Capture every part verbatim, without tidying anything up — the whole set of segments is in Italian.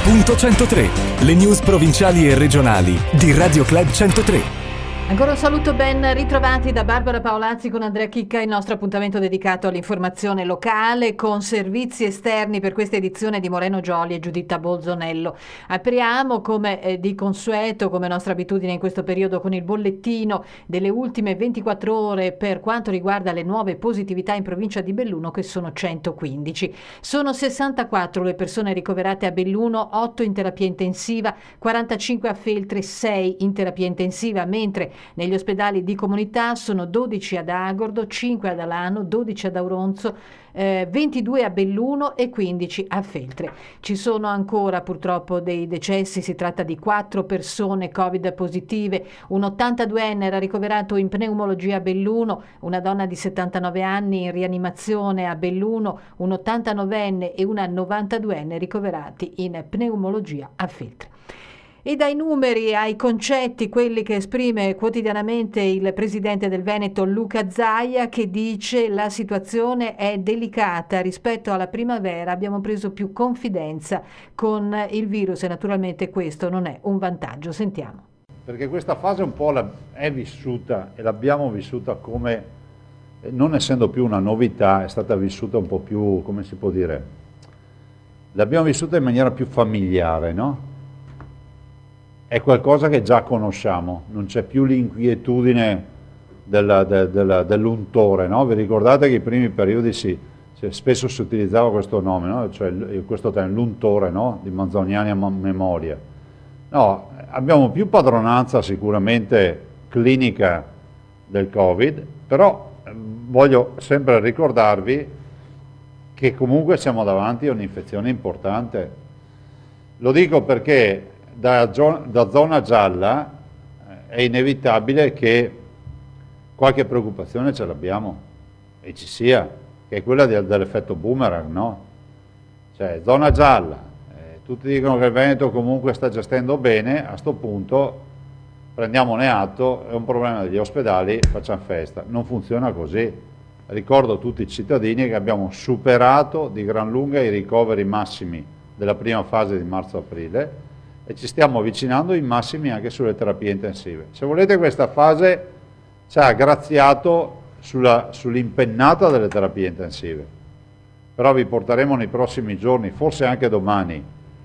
Punto centotré, le news provinciali e regionali di Radio Club centotré. Ancora un saluto, ben ritrovati da Barbara Paolazzi con Andrea Chicca, il nostro appuntamento dedicato all'informazione locale con servizi esterni per questa edizione di Moreno Gioli e Giuditta Bolzonello. Apriamo come eh, di consueto, come nostra abitudine in questo periodo, con il bollettino delle ultime ventiquattro ore per quanto riguarda le nuove positività in provincia di Belluno, che sono centoquindici. Sono sessantaquattro le persone ricoverate a Belluno, otto in terapia intensiva, quarantacinque a Feltre, sei in terapia intensiva, mentre negli ospedali di comunità sono dodici ad Agordo, cinque ad Alano, dodici ad Auronzo, eh, ventidue a Belluno e quindici a Feltre. Ci sono ancora purtroppo dei decessi, si tratta di quattro persone Covid positive, un ottantaduenne era ricoverato in pneumologia a Belluno, una donna di settantanove anni in rianimazione a Belluno, un ottantanovenne e una novantaduenne ricoverati in pneumologia a Feltre. E dai numeri ai concetti, quelli che esprime quotidianamente il presidente del Veneto Luca Zaia, che dice: la situazione è delicata, rispetto alla primavera abbiamo preso più confidenza con il virus e naturalmente questo non è un vantaggio. Sentiamo. Perché questa fase un po' la, è vissuta e l'abbiamo vissuta come, non essendo più una novità, è stata vissuta un po' più, come si può dire, l'abbiamo vissuta in maniera più familiare, no? È qualcosa che già conosciamo, non c'è più l'inquietudine della, de, della, dell'untore, no? Vi ricordate che i primi periodi si, si, spesso si utilizzava questo nome, no? Cioè questo termine, l'untore, no? Di Manzoniani a memoria. No, abbiamo più padronanza sicuramente clinica del Covid, però eh, voglio sempre ricordarvi che comunque siamo davanti a un'infezione importante. Lo dico perché Da, da zona gialla è inevitabile che qualche preoccupazione ce l'abbiamo e ci sia, che è quella del, dell'effetto boomerang, no? Cioè, zona gialla, eh, tutti dicono che il Veneto comunque sta gestendo bene, a sto punto prendiamone atto, è un problema degli ospedali, facciamo festa. Non funziona così. Ricordo a tutti i cittadini che abbiamo superato di gran lunga i ricoveri massimi della prima fase di marzo-aprile e ci stiamo avvicinando ai massimi anche sulle terapie intensive. Se volete, questa fase ci ha graziato sulla, sull'impennata delle terapie intensive, però vi porteremo nei prossimi giorni, forse anche domani,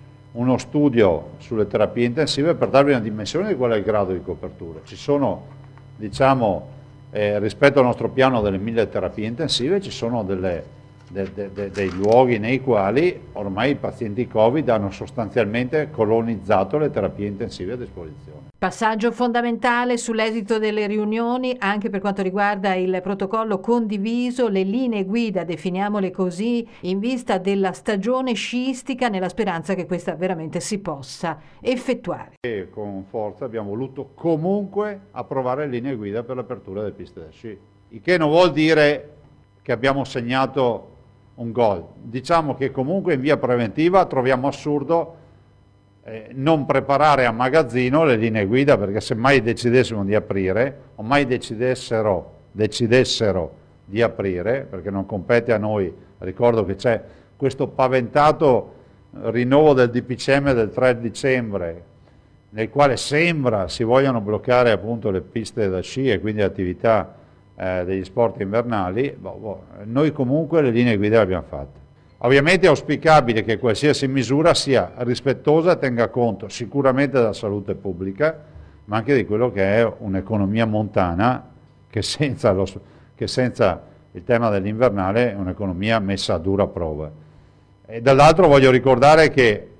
uno studio sulle terapie intensive per darvi una dimensione di qual è il grado di copertura. Ci sono, diciamo, eh, rispetto al nostro piano delle mille terapie intensive, ci sono delle De, de, de, dei luoghi nei quali ormai i pazienti Covid hanno sostanzialmente colonizzato le terapie intensive a disposizione. Passaggio fondamentale sull'esito delle riunioni anche per quanto riguarda il protocollo condiviso, le linee guida, definiamole così, in vista della stagione sciistica, nella speranza che questa veramente si possa effettuare. E con forza abbiamo voluto comunque approvare linee guida per l'apertura delle piste da sci, il che non vuol dire che abbiamo segnato un gol. Diciamo che comunque in via preventiva troviamo assurdo eh, non preparare a magazzino le linee guida, perché se mai decidessimo di aprire, o mai decidessero, decidessero di aprire, perché non compete a noi, ricordo che c'è questo paventato rinnovo del D P C M del tre dicembre, nel quale sembra si vogliano bloccare appunto le piste da sci e quindi attività Eh, degli sport invernali. boh, boh, noi comunque le linee guida le abbiamo fatte. Ovviamente è auspicabile che qualsiasi misura sia rispettosa e tenga conto sicuramente della salute pubblica, ma anche di quello che è un'economia montana che senza, lo, che senza il tema dell'invernale è un'economia messa a dura prova. E dall'altro voglio ricordare che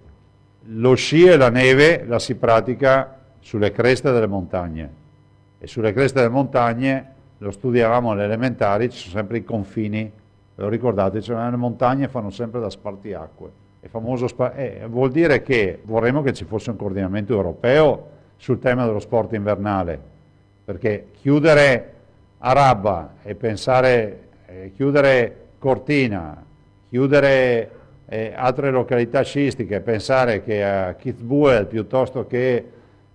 lo sci e la neve la si pratica sulle creste delle montagne, e sulle creste delle montagne, lo studiavamo alle elementari, ci sono sempre i confini, lo ricordate, cioè le montagne fanno sempre da spartiacque. È famoso spa- eh, vuol dire che vorremmo che ci fosse un coordinamento europeo sul tema dello sport invernale, perché chiudere Araba e pensare, eh, chiudere Cortina, chiudere eh, altre località sciistiche e pensare che a Kitzbühel piuttosto che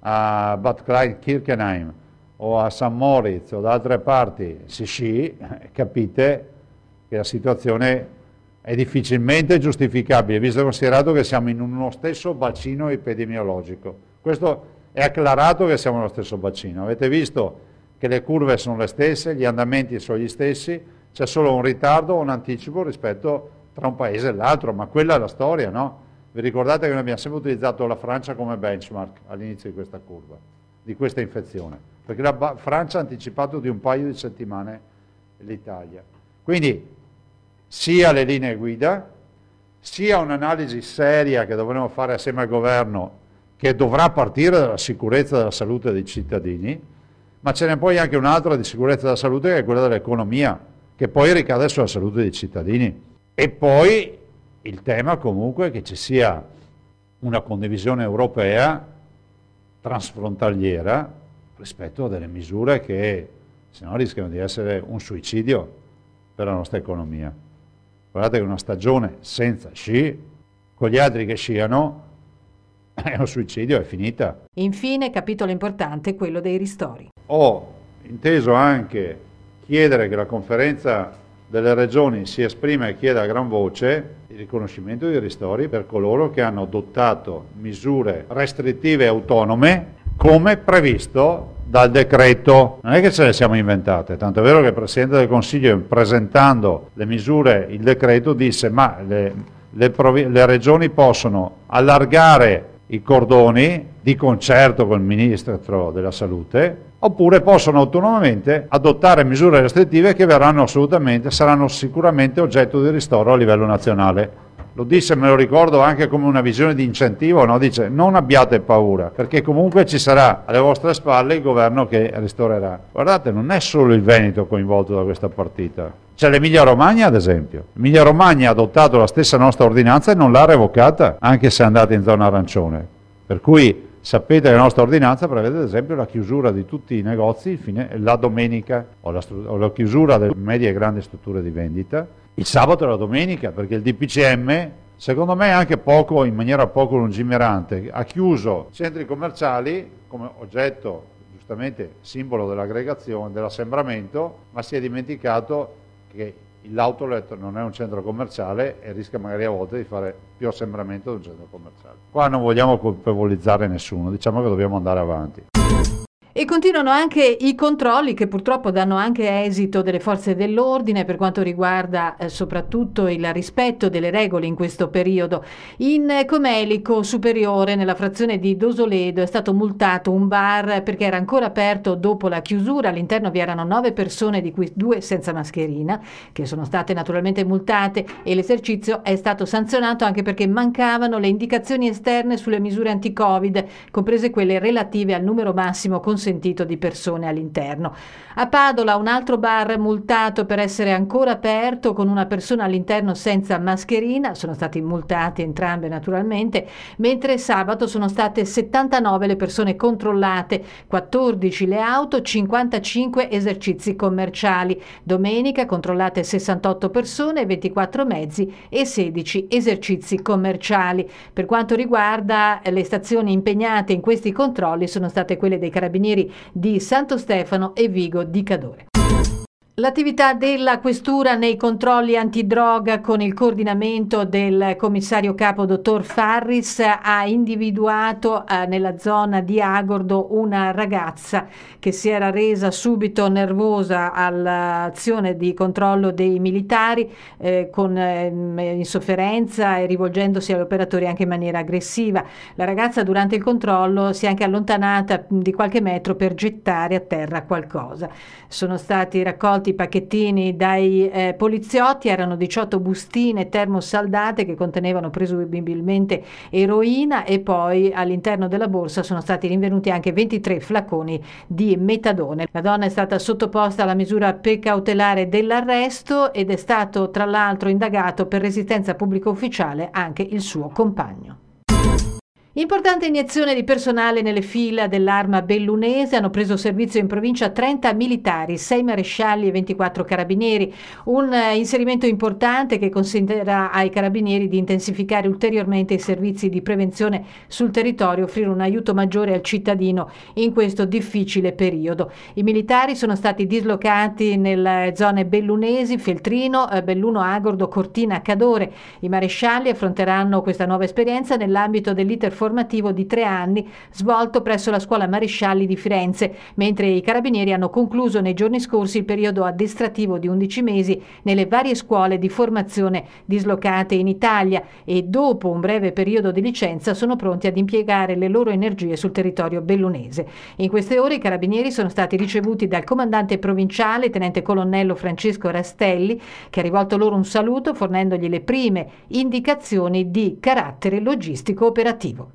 a Bad Kleinkirchenheim o a San Moritz o da altre parti si sci, capite che la situazione è difficilmente giustificabile, visto e considerato che siamo in uno stesso bacino epidemiologico. Questo è acclarato che siamo nello stesso bacino. Avete visto che le curve sono le stesse, gli andamenti sono gli stessi, c'è solo un ritardo o un anticipo rispetto tra un paese e l'altro, ma quella è la storia, no? Vi ricordate che noi abbiamo sempre utilizzato la Francia come benchmark all'inizio di questa curva, di questa infezione, perché la Francia ha anticipato di un paio di settimane l'Italia. Quindi sia le linee guida, sia un'analisi seria che dovremo fare assieme al governo, che dovrà partire dalla sicurezza della salute dei cittadini, ma ce n'è poi anche un'altra di sicurezza della salute che è quella dell'economia, che poi ricade sulla salute dei cittadini. E poi il tema comunque è che ci sia una condivisione europea transfrontaliera rispetto a delle misure che se no rischiano di essere un suicidio per la nostra economia. Guardate che una stagione senza sci, con gli altri che sciano, è un suicidio, è finita. Infine, capitolo importante, quello dei ristori. Ho inteso anche chiedere che la conferenza delle regioni si esprima e chieda a gran voce il riconoscimento dei ristori per coloro che hanno adottato misure restrittive autonome come previsto dal decreto. Non è che ce le siamo inventate, tanto è vero che il Presidente del Consiglio, presentando le misure, il decreto, disse ma le, le, provi- le regioni possono allargare i cordoni di concerto con il Ministro della Salute, oppure possono autonomamente adottare misure restrittive che verranno assolutamente, saranno sicuramente oggetto di ristoro a livello nazionale. Lo disse, me lo ricordo, anche come una visione di incentivo, no? Dice non abbiate paura, perché comunque ci sarà alle vostre spalle il governo che ristorerà. Guardate, non è solo il Veneto coinvolto da questa partita, c'è l'Emilia Romagna ad esempio. L'Emilia Romagna ha adottato la stessa nostra ordinanza e non l'ha revocata, anche se è andata in zona arancione. Per cui sapete che la nostra ordinanza prevede ad esempio la chiusura di tutti i negozi fine, la domenica o la, o la chiusura delle medie e grandi strutture di vendita il sabato e la domenica, perché il D P C M, secondo me anche poco, in maniera poco lungimirante, ha chiuso centri commerciali come oggetto, giustamente simbolo dell'aggregazione, dell'assembramento, ma si è dimenticato che l'outlet non è un centro commerciale e rischia magari a volte di fare più assembramento di un centro commerciale. Qua non vogliamo colpevolizzare nessuno, diciamo che dobbiamo andare avanti. E continuano anche i controlli che purtroppo danno anche esito delle forze dell'ordine per quanto riguarda eh, soprattutto il rispetto delle regole in questo periodo. In Comelico Superiore, nella frazione di Dosoledo, è stato multato un bar perché era ancora aperto dopo la chiusura. All'interno vi erano nove persone, di cui due senza mascherina, che sono state naturalmente multate, e l'esercizio è stato sanzionato anche perché mancavano le indicazioni esterne sulle misure anti-Covid, comprese quelle relative al numero massimo consentito di persone all'interno. A Padola un altro bar multato per essere ancora aperto con una persona all'interno senza mascherina, sono stati multati entrambe naturalmente, mentre sabato sono state settantanove le persone controllate, quattordici le auto, cinquantacinque esercizi commerciali. Domenica controllate sessantotto persone, ventiquattro mezzi e sedici esercizi commerciali. Per quanto riguarda le stazioni impegnate in questi controlli sono state quelle dei Carabinieri di Santo Stefano e Vigo di Cadore. L'attività della questura nei controlli antidroga con il coordinamento del commissario capo dottor Farris ha individuato eh, nella zona di Agordo una ragazza che si era resa subito nervosa all'azione di controllo dei militari eh, con eh, insofferenza e rivolgendosi agli operatori anche in maniera aggressiva. La ragazza durante il controllo si è anche allontanata di qualche metro per gettare a terra qualcosa. Sono stati raccolti i pacchettini dai eh, poliziotti, erano diciotto bustine termosaldate che contenevano presumibilmente eroina, e poi all'interno della borsa sono stati rinvenuti anche ventitré flaconi di metadone. La donna è stata sottoposta alla misura precautelare dell'arresto ed è stato tra l'altro indagato per resistenza pubblica ufficiale anche il suo compagno. Importante iniezione di personale nelle fila dell'Arma bellunese, hanno preso servizio in provincia trenta militari, sei marescialli e ventiquattro carabinieri, un eh, inserimento importante che consentirà ai carabinieri di intensificare ulteriormente i servizi di prevenzione sul territorio, offrire un aiuto maggiore al cittadino in questo difficile periodo. I militari sono stati dislocati nelle zone bellunesi, Feltrino, eh, Belluno Agordo, Cortina, Cadore. I marescialli affronteranno questa nuova esperienza nell'ambito dell'iter formativo di tre anni svolto presso la Scuola Marescialli di Firenze, mentre i carabinieri hanno concluso nei giorni scorsi il periodo addestrativo di undici mesi nelle varie scuole di formazione dislocate in Italia e dopo un breve periodo di licenza sono pronti ad impiegare le loro energie sul territorio bellunese. In queste ore i carabinieri sono stati ricevuti dal comandante provinciale, tenente colonnello Francesco Rastelli, che ha rivolto loro un saluto fornendogli le prime indicazioni di carattere logistico operativo.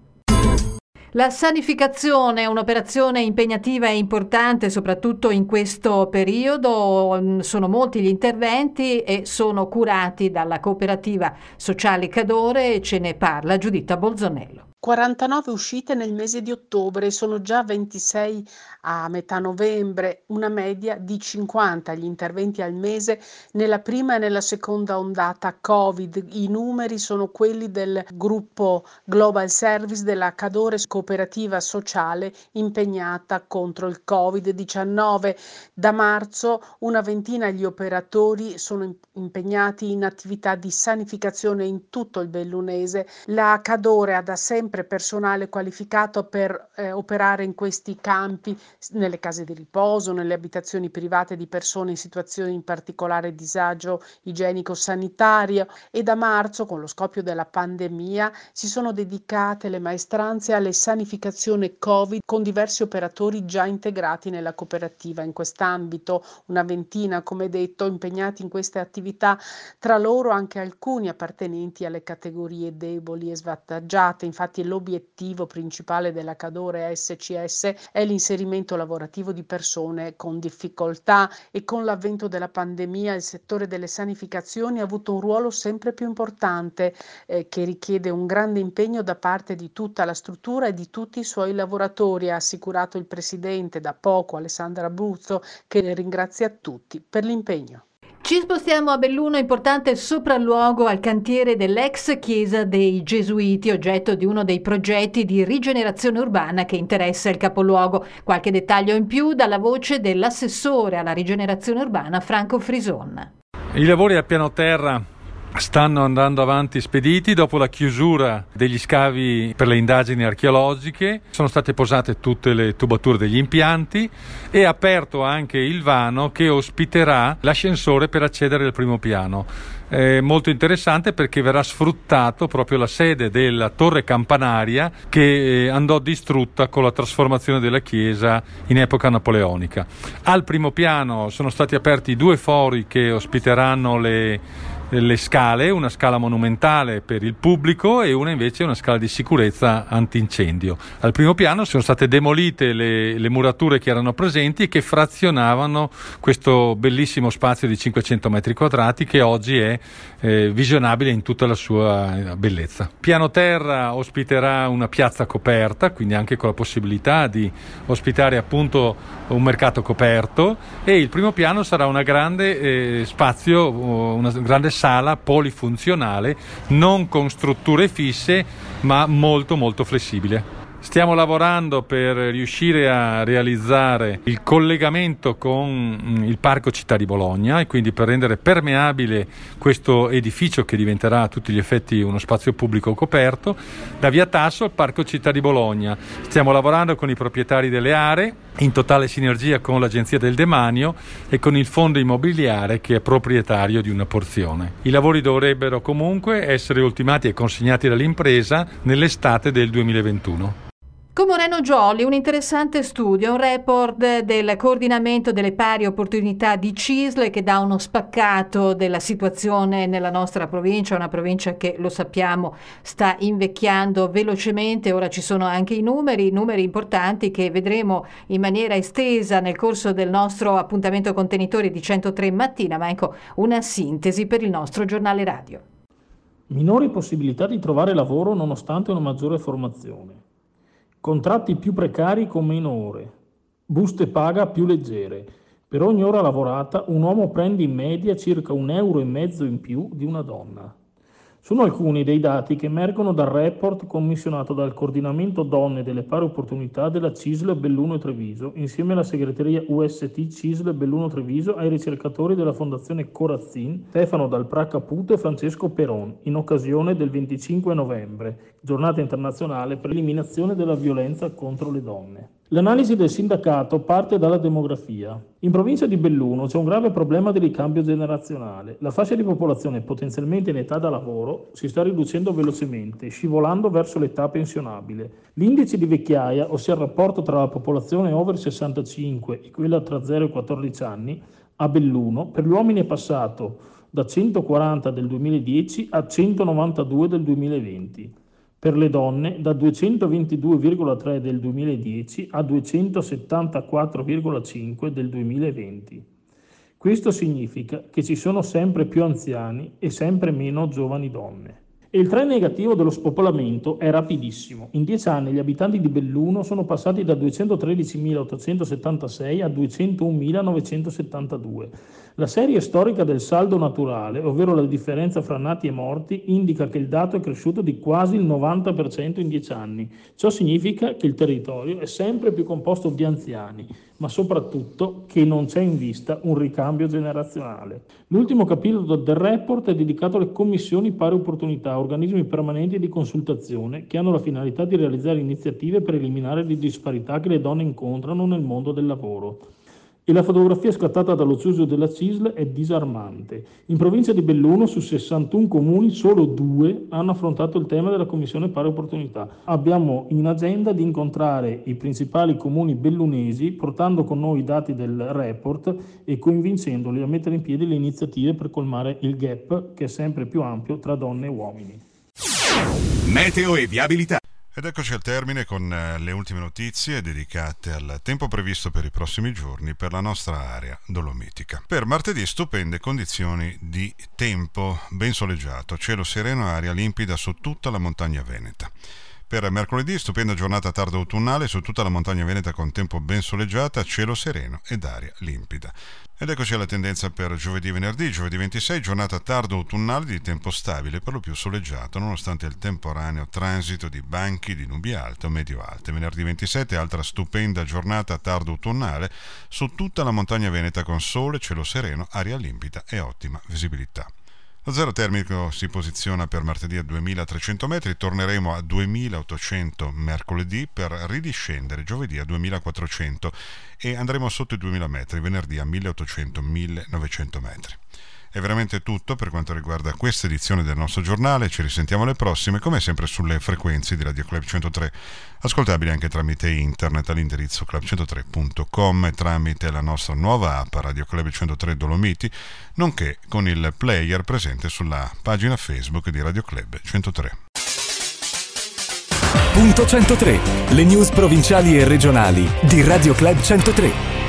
La sanificazione è un'operazione impegnativa e importante soprattutto in questo periodo, sono molti gli interventi e sono curati dalla cooperativa sociale Cadore, ce ne parla Giuditta Bolzonello. quarantanove uscite nel mese di ottobre, sono già ventisei a metà novembre, una media di cinquanta gli interventi al mese nella prima e nella seconda ondata Covid. I numeri sono quelli del gruppo Global Service della Cadore Cooperativa Sociale impegnata contro il covid diciannove. Da marzo una ventina gli operatori sono impegnati in attività di sanificazione in tutto il bellunese. La Cadore ha da sempre personale qualificato per eh, operare in questi campi, nelle case di riposo, nelle abitazioni private di persone in situazioni in particolare disagio igienico-sanitario, e da marzo, con lo scoppio della pandemia, si sono dedicate le maestranze alle sanificazione Covid con diversi operatori già integrati nella cooperativa. In quest'ambito una ventina, come detto, impegnati in queste attività, tra loro anche alcuni appartenenti alle categorie deboli e svantaggiate. Infatti l'obiettivo principale della Cadore S C S è l'inserimento lavorativo di persone con difficoltà, e con l'avvento della pandemia il settore delle sanificazioni ha avuto un ruolo sempre più importante eh, che richiede un grande impegno da parte di tutta la struttura e di tutti i suoi lavoratori, ha assicurato il presidente da poco Alessandra Abruzzo, che ringrazia tutti per l'impegno. Ci spostiamo a Belluno, importante sopralluogo al cantiere dell'ex chiesa dei Gesuiti, oggetto di uno dei progetti di rigenerazione urbana che interessa il capoluogo. Qualche dettaglio in più dalla voce dell'assessore alla rigenerazione urbana Franco Frison. I lavori a piano terra stanno andando avanti spediti. Dopo la chiusura degli scavi per le indagini archeologiche sono state posate tutte le tubature degli impianti e aperto anche il vano che ospiterà l'ascensore per accedere al primo piano. È molto interessante perché verrà sfruttato proprio la sede della torre campanaria che andò distrutta con la trasformazione della chiesa in epoca napoleonica. Al primo piano sono stati aperti due fori che ospiteranno le le scale, una scala monumentale per il pubblico e una invece una scala di sicurezza antincendio. Al primo piano sono state demolite le, le murature che erano presenti e che frazionavano questo bellissimo spazio di cinquecento metri quadrati che oggi è eh, visionabile in tutta la sua bellezza. Piano terra ospiterà una piazza coperta, quindi anche con la possibilità di ospitare appunto un mercato coperto, e il primo piano sarà una grande eh, spazio, una grande sala polifunzionale, non con strutture fisse ma molto molto flessibile. Stiamo lavorando per riuscire a realizzare il collegamento con il Parco Città di Bologna e quindi per rendere permeabile questo edificio che diventerà a tutti gli effetti uno spazio pubblico coperto, da Via Tasso al Parco Città di Bologna. Stiamo lavorando con i proprietari delle aree in totale sinergia con l'Agenzia del Demanio e con il fondo immobiliare che è proprietario di una porzione. I lavori dovrebbero comunque essere ultimati e consegnati dall'impresa nell'estate del duemilaventuno. Con Moreno Gioli, un interessante studio, un report del coordinamento delle pari opportunità di C I S L che dà uno spaccato della situazione nella nostra provincia, una provincia che, lo sappiamo, sta invecchiando velocemente. Ora ci sono anche i numeri, numeri importanti che vedremo in maniera estesa nel corso del nostro appuntamento contenitori di centotré mattina, ma ecco una sintesi per il nostro giornale radio. minori possibilità di trovare lavoro nonostante una maggiore formazione, contratti più precari con meno ore, buste paga più leggere. Per ogni ora lavorata un uomo prende in media circa un euro e mezzo in più di una donna. Sono alcuni dei dati che emergono dal report commissionato dal Coordinamento Donne delle Pari Opportunità della C I S L Belluno e Treviso, insieme alla segreteria U S T C I S L Belluno Treviso, ai ricercatori della Fondazione Corazzin, Stefano Dalprà Caputo e Francesco Peron, in occasione del venticinque novembre, giornata internazionale per l'eliminazione della violenza contro le donne. L'analisi del sindacato parte dalla demografia. In provincia di Belluno c'è un grave problema di ricambio generazionale. La fascia di popolazione potenzialmente in età da lavoro si sta riducendo velocemente, scivolando verso l'età pensionabile. L'indice di vecchiaia, ossia il rapporto tra la popolazione over sessantacinque e quella tra zero e quattordici anni, a Belluno per gli uomini è passato da centoquaranta del duemiladieci a centonovantadue del duemilaventi. Per le donne da duecentoventidue virgola tre del duemiladieci a duecentosettantaquattro virgola cinque del duemilaventi. Questo significa che ci sono sempre più anziani e sempre meno giovani donne. E il trend negativo dello spopolamento è rapidissimo. In dieci anni gli abitanti di Belluno sono passati da duecentotredicimilaottocentosettantasei a duecentounomilanovecentossettantadue. La serie storica del saldo naturale, ovvero la differenza fra nati e morti, indica che il dato è cresciuto di quasi il novanta per cento in dieci anni. Ciò significa che il territorio è sempre più composto di anziani, ma soprattutto che non c'è in vista un ricambio generazionale. L'ultimo capitolo del report è dedicato alle commissioni pari opportunità, organismi permanenti di consultazione che hanno la finalità di realizzare iniziative per eliminare le disparità che le donne incontrano nel mondo del lavoro. E la fotografia scattata dallo studio della C I S L è disarmante. In provincia di Belluno, su sessantuno comuni, solo due hanno affrontato il tema della Commissione Pari Opportunità. Abbiamo in agenda di incontrare i principali comuni bellunesi, portando con noi i dati del report e convincendoli a mettere in piedi le iniziative per colmare il gap che è sempre più ampio tra donne e uomini. Meteo e viabilità. Ed eccoci al termine con le ultime notizie dedicate al tempo previsto per i prossimi giorni per la nostra area dolomitica. Per martedì stupende condizioni di tempo, ben soleggiato, cielo sereno e aria limpida su tutta la montagna veneta. Per mercoledì stupenda giornata tarda autunnale su tutta la montagna veneta con tempo ben soleggiata, cielo sereno ed aria limpida. Ed eccoci alla tendenza per giovedì e venerdì. Giovedì ventisei, giornata tardo autunnale di tempo stabile, per lo più soleggiato, nonostante il temporaneo transito di banchi di nubi alte o medio-alte. Venerdì ventisette, altra stupenda giornata tardo autunnale su tutta la montagna veneta con sole, cielo sereno, aria limpida e ottima visibilità. Lo zero termico si posiziona per martedì a duemilatrecento metri, torneremo a duemilaottocento mercoledì per ridiscendere giovedì a duemilaquattrocento e andremo sotto i duemila metri venerdì a milleottocento millenovecento metri. È veramente tutto per quanto riguarda questa edizione del nostro giornale. Ci risentiamo alle prossime, come sempre sulle frequenze di Radio Club centotré, ascoltabili anche tramite internet all'indirizzo club centotré punto com e tramite la nostra nuova app Radio Club centotré Dolomiti, nonché con il player presente sulla pagina Facebook di Radio Club centotré. Punto centotré, le news provinciali e regionali di Radio Club centotré.